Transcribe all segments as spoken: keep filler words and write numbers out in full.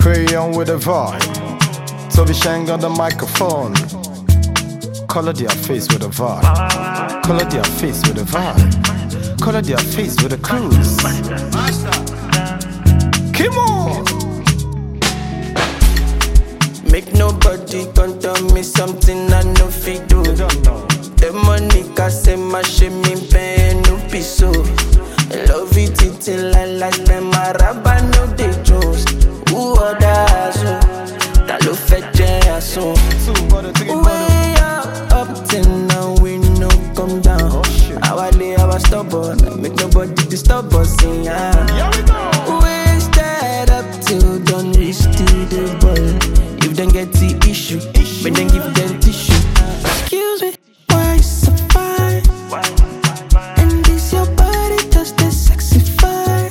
Crayon with a vibe. Toby Shang on the microphone. Color their face with a vibe. Color their face with a vibe. Color their face with a cruise. Come on. Make nobody come tell me something I no fit do. The money can say my shame me pay no piso. Love it till I like them Araba no de Jones. Who other so? That lo fetche aso. Way up, up till now we no come down. Our lay our stubborn, make nobody disturb us in ya. We stand up till done reach to the ball. If them get the issue, but then give them tissue. Excuse me, why you so fine? And this your body just the sexy fine.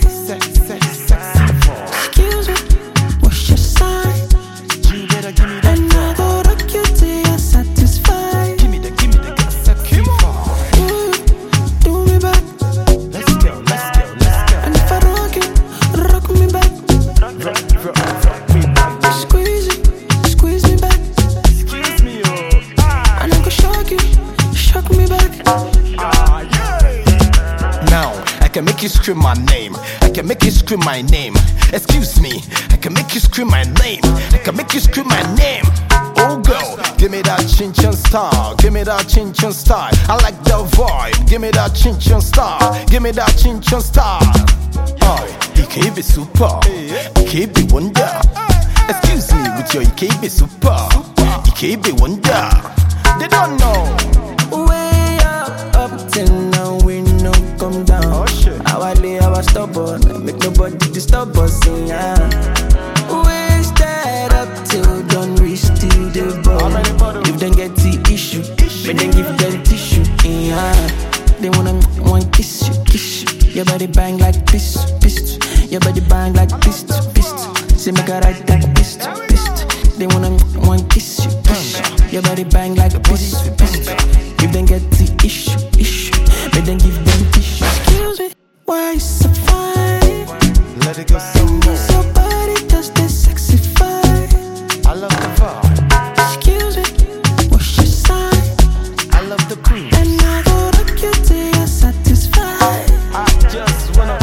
Excuse me, what's your sign? You better give me that. And I go rock you till you're satisfied. Give me the, give me the sexy vibe. Ooh, do me back. Let's go, let's go, let's go. And if I rock you, rock me back. Rock, rock, rock me back. Squeeze it, squeeze me back. Excuse me, oh. Ah, And I go shock you, shock me back. ah, yeah. Now, I can make you scream my name. I can make you scream my name. Excuse me, I can make you scream my name. I can make you scream my name. Oh girl, give me that chin chin style. Give me that chin chin style. I like the vibe. Give me that chin chin style. Give me that chin chin style. Oh, E K B super. E K B wonder. Excuse me with your E K B super. E K B wonder. They don't know. Way up, up till now we no come down. Oh, shit. Our lay our stubborn, make nobody disturb us in ya. We stand up till done reach to the ball. If them get the issue, but then give them tissue in ya. They wanna want kiss you, kiss you. Your body bang like pistol, pistol. Your body bang like pistol, pistol. Say make a right like pistol, pistol. They wanna want kiss you, kiss you. Your body bang like pistol, pistol. If them get the issue, issue, but then give them tissue. Excuse me, why you so fine? Let it go some more. Your body just the sexy fine. I love the vibe. Excuse me, what's your sign? I love the cruise. And I go rock you till you're satisfied. I just wanna,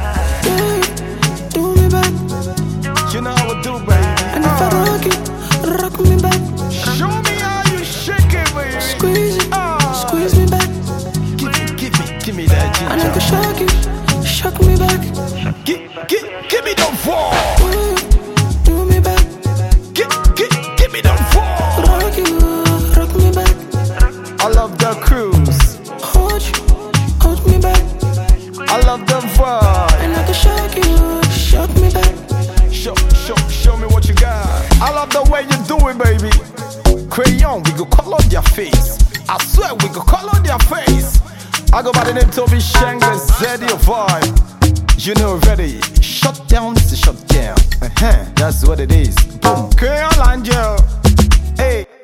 Yeah, do me back. you know how I do, baby. And if I rock you, rock me back. Show me how you shake it, baby. Squeeze it, Ah. squeeze me back. Give me, give me, give me that And I go ginger. shock you, shock me back. Give, give, give me the fall. Ooh, do me back. Give, give, give me the fall. Rock you, rock me back. I love the cruise. Hold you, hold me back. I love the vibe. And I go shock you, shock me back. Show, show, show me what you got. I love the way you do it, baby. Crayon, we go color their face. I swear we go color their face. I go by the name Toby Shang, the Zeddy vibe. You know already. Shut down is a shut down. Uh-huh. That's what it is. Boom. Crayon Angel. Hey.